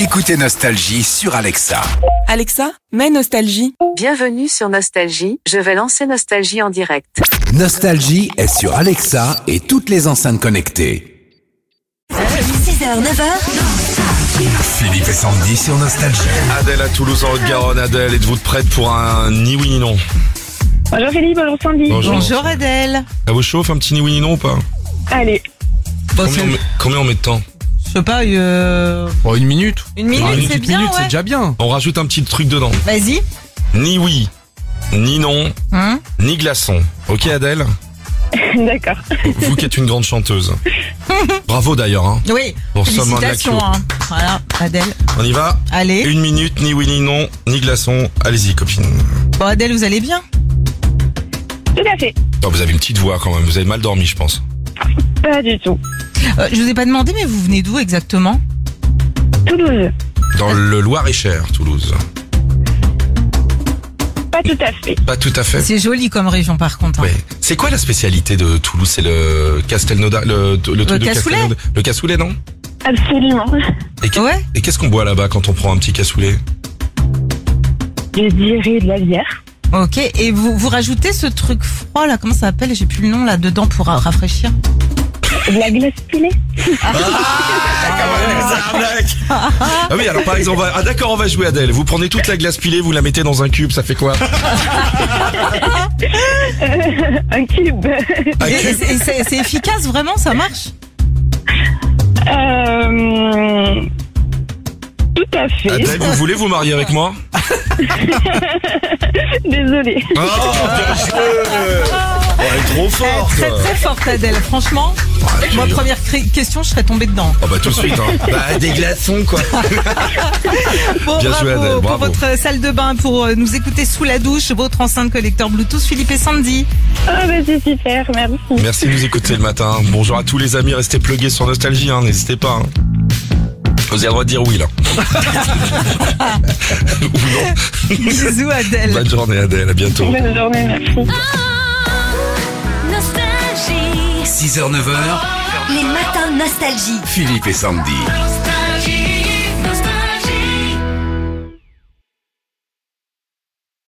Écoutez Nostalgie sur Alexa. Alexa, mets Nostalgie. Bienvenue sur Nostalgie, je vais lancer Nostalgie en direct. Nostalgie est sur Alexa et toutes les enceintes connectées. 6h, 9h. Philippe et Sandy sur Nostalgie. Adèle à Toulouse en Haute-Garonne. Adèle, êtes-vous prête pour un ni oui ni non? Bonjour Philippe, bonjour Sandy. Bonjour Adèle. Ça vous chauffe un petit ni oui ni non ou pas? Allez, Combien on met de temps? Je sais pas, Une minute. une minute, c'est bien, minutes, c'est ouais. déjà bien. On rajoute un petit truc dedans. Vas-y. Ni oui, ni non, Hein ni glaçon. Ok Adèle? d'accord. Vous qui êtes une grande chanteuse. Bravo d'ailleurs. Hein. Oui, Pour ce moment de la félicitations. queue. Hein. Voilà, Adèle. On y va? Allez. 1 minute, ni oui ni non, ni glaçon. Allez-y copine. Bon Adèle, vous allez bien? Tout à fait. Oh, vous avez une petite voix quand même, vous avez mal dormi je pense. Pas du tout. Je vous ai pas demandé, mais vous venez d'où exactement? Toulouse. Dans le Loir-et-Cher, Toulouse. Pas tout à fait. Pas tout à fait. C'est joli comme région par contre. Hein. Ouais. C'est quoi la spécialité de Toulouse? C'est le Castelnauda, le truc de cassoulet. Castelnauda. Le cassoulet, non? Absolument. Ouais. Et qu'est-ce qu'on boit là-bas quand on prend un petit cassoulet? Je dirais de la bière. Ok, et vous rajoutez ce truc froid là, comment ça s'appelle? J'ai plus le nom là dedans pour rafraîchir. De la glace pilée. Ah oui, alors par exemple, d'accord, on va jouer Adèle. Vous prenez toute la glace pilée, vous la mettez dans un cube, ça fait quoi? Un cube. Un Et cube. c'est efficace vraiment, ça marche? Tout à fait. Adèle, vous voulez vous marier avec moi? Désolée. Oh, bien joué! Oh, elle est trop forte! Très très forte Adèle, franchement. Moi première question, je serais tombée dedans. Oh bah tout de suite, hein. Bah des glaçons quoi. Bon, Bien bravo, joué, Adèle, pour bravo. votre salle de bain, pour nous écouter sous la douche, votre enceinte collecteur Bluetooth, Philippe et Sandy. Ah bah c'est super, merci. Merci de nous écouter le matin. Bonjour à tous les amis, restez plugués sur Nostalgie, hein, n'hésitez pas. Hein. Vous avez le droit de dire oui là. Ou non. Bisous Adèle. Bonne journée Adèle, à bientôt. Bonne journée, merci. 6h, 6h, 9h, les matins nostalgie. Philippe et Sandy.